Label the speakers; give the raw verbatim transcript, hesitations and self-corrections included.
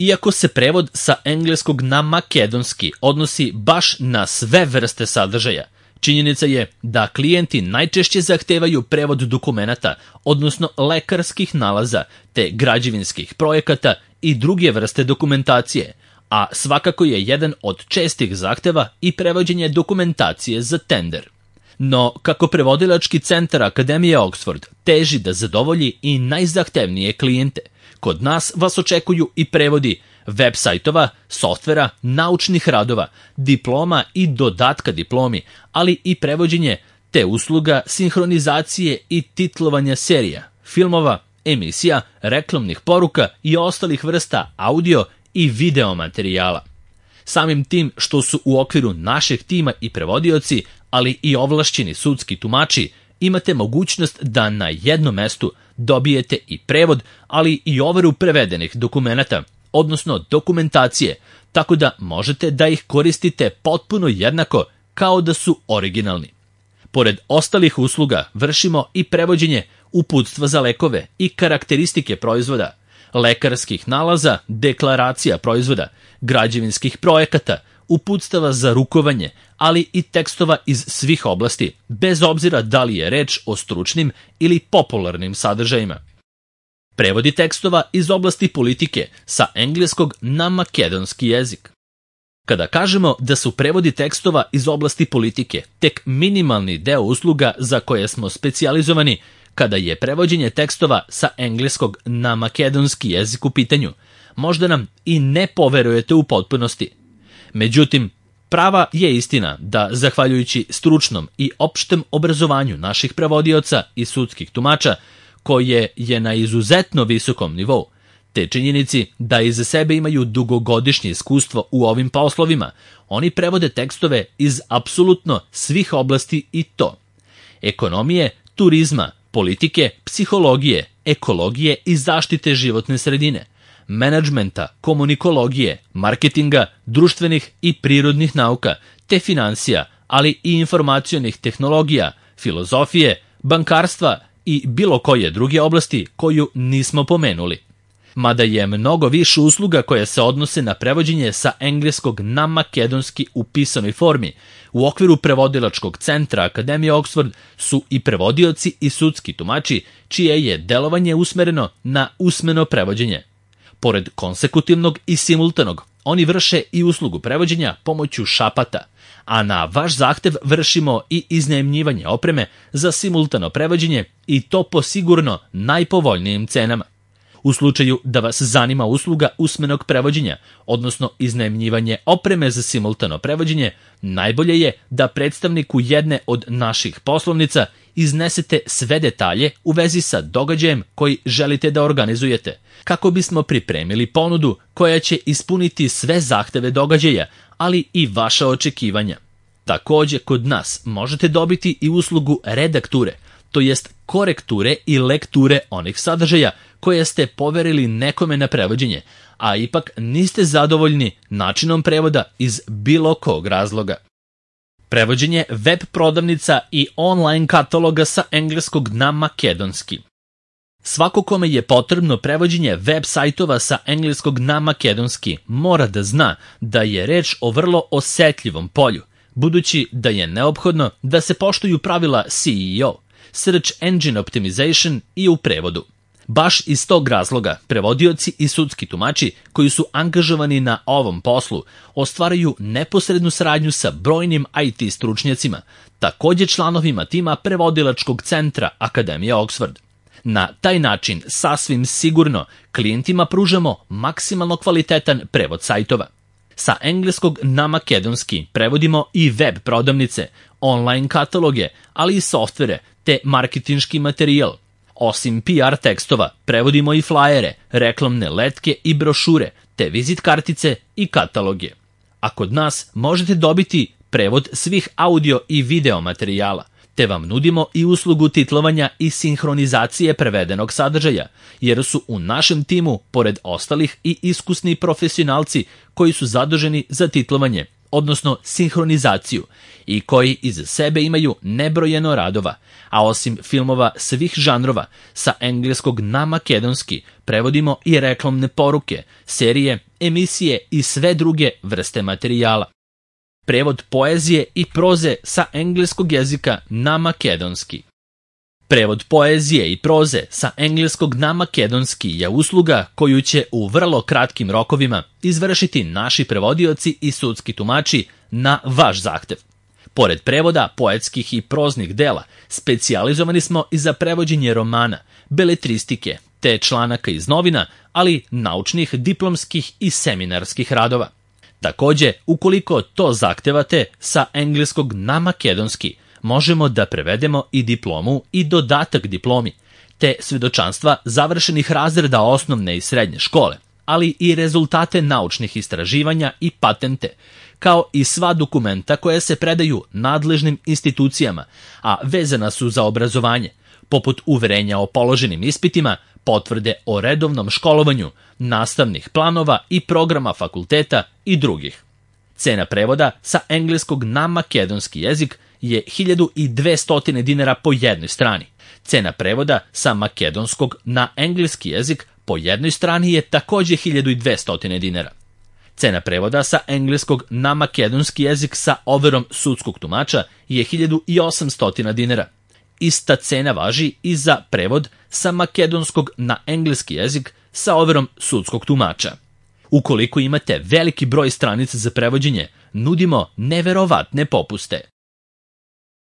Speaker 1: Iako se prevod sa engleskog na makedonski odnosi baš na sve vrste sadržaja, činjenica je da klijenti najčešće zahtevaju prevod dokumenata, odnosno lekarskih nalaza, te građevinskih projekata i druge vrste dokumentacije, a svakako je jedan od čestih zahteva i prevođenje dokumentacije za tender. No, kako prevodilački centar Akademije Oxford teži da zadovolji i najzahtevnije klijente, kod nas vas očekuju i prevodi web sajtova, softvera, naučnih radova, diploma i dodatka diplomi, ali i prevođenje te usluga sinhronizacije i titlovanja serija, filmova, emisija, reklamnih poruka i ostalih vrsta audio i video materijala. Samim tim što su u okviru našeg tima i prevodioci, ali i ovlašćeni sudski tumači, imate mogućnost da na jednom mestu dobijete i prevod, ali i overu prevedenih dokumenata, odnosno dokumentacije, tako da možete da ih koristite potpuno jednako kao da su originalni. Pored ostalih usluga vršimo i prevođenje uputstva za lekove i karakteristike proizvoda, lekarskih nalaza, deklaracija proizvoda, građevinskih projekata, uputstava za rukovanje, ali i tekstova iz svih oblasti, bez obzira da li je reč o stručnim ili popularnim sadržajima. Prevodi tekstova iz oblasti politike sa engleskog na makedonski jezik. Kada kažemo da su prevodi tekstova iz oblasti politike tek minimalni deo usluga za koje smo specijalizovani, kada je prevođenje tekstova sa engleskog na makedonski jezik u pitanju, možda nam i ne poverujete u potpunosti. Međutim, prava je istina da, zahvaljujući stručnom i opštem obrazovanju naših prevodioca i sudskih tumača, koje je na izuzetno visokom nivou, te činjenici da iza sebe imaju dugogodišnje iskustvo u ovim poslovima, oni prevode tekstove iz apsolutno svih oblasti i to: ekonomije, turizma, politike, psihologije, ekologije i zaštite životne sredine, menadžmenta, komunikologije, marketinga, društvenih i prirodnih nauka, te finansija, ali i informacionih tehnologija, filozofije, bankarstva i bilo koje druge oblasti koju nismo pomenuli. Mada je mnogo više usluga koje se odnose na prevođenje sa engleskog na makedonski u pisanoj formi, u okviru prevodilačkog centra Akademije Oxford su i prevodioci i sudski tumači, čije je delovanje usmereno na usmeno prevođenje. Pored konsekutivnog i simultanog, oni vrše i uslugu prevođenja pomoću šapata, a na vaš zahtev vršimo i iznajmljivanje opreme za simultano prevođenje i to po sigurno najpovoljnijim cenama. U slučaju da vas zanima usluga usmenog prevođenja, odnosno iznajmljivanje opreme za simultano prevođenje, najbolje je da predstavniku jedne od naših poslovnica iznesete sve detalje u vezi sa događajem koji želite da organizujete, kako bismo pripremili ponudu koja će ispuniti sve zahteve događaja, ali i vaša očekivanja. Takođe, kod nas možete dobiti i uslugu redakture, to jest korekture i lekture onih sadržaja koje ste poverili nekome na prevođenje, a ipak niste zadovoljni načinom prevoda iz bilo kog razloga. Prevođenje web prodavnica i online kataloga sa engleskog na makedonski. Svako kome je potrebno prevođenje web sajtova sa engleskog na makedonski mora da zna da je reč o vrlo osetljivom polju, budući da je neophodno da se poštuju pravila S E O, Search Engine Optimization, i u prevodu. Baš iz tog razloga prevodioci i sudski tumači koji su angažovani na ovom poslu ostvaraju neposrednu saradnju sa brojnim I T stručnjacima, takođe članovima tima prevodilačkog centra Akademije Oxford. Na taj način sasvim sigurno klijentima pružamo maksimalno kvalitetan prevod sajtova. Sa engleskog na makedonski prevodimo i web prodavnice, online kataloge, ali i softvere te marketinški materijal. Osim P R tekstova, prevodimo i flajere, reklamne letke i brošure, te vizit kartice i kataloge. A kod nas možete dobiti prevod svih audio i video materijala, te vam nudimo i uslugu titlovanja i sinhronizacije prevedenog sadržaja, jer su u našem timu, pored ostalih, i iskusni profesionalci koji su zaduženi za titlovanje, odnosno sinhronizaciju, i koji iza sebe imaju nebrojeno radova, a osim filmova svih žanrova, sa engleskog na makedonski prevodimo i reklamne poruke, serije, emisije i sve druge vrste materijala. Prevod poezije i proze sa engleskog jezika na makedonski. Prevod poezije i proze sa engleskog na makedonski je usluga koju će u vrlo kratkim rokovima izvršiti naši prevodioci i sudski tumači na vaš zahtev. Pored prevoda poetskih i proznih dela, specijalizovani smo i za prevođenje romana, beletristike, te članaka iz novina, ali naučnih, diplomskih i seminarskih radova. Takođe, ukoliko to zahtevate, sa engleskog na makedonski možemo da prevedemo i diplomu i dodatak diplomi, te svedočanstva završenih razreda osnovne i srednje škole, ali i rezultate naučnih istraživanja i patente, kao i sva dokumenta koja se predaju nadležnim institucijama, a vezana su za obrazovanje, poput uverenja o položenim ispitima, potvrde o redovnom školovanju, nastavnih planova i programa fakulteta i drugih. Cena prevoda sa engleskog na makedonski jezik je hiljadu dvesta dinara po jednoj strani. Cena prevoda sa makedonskog na engleski jezik po jednoj strani je takođe hiljadu dvesta dinara. Cena prevoda sa engleskog na makedonski jezik sa overom sudskog tumača je hiljadu osamsto dinara. Ista cena važi i za prevod sa makedonskog na engleski jezik sa overom sudskog tumača. Ukoliko imate veliki broj stranica za prevođenje, nudimo neverovatne popuste.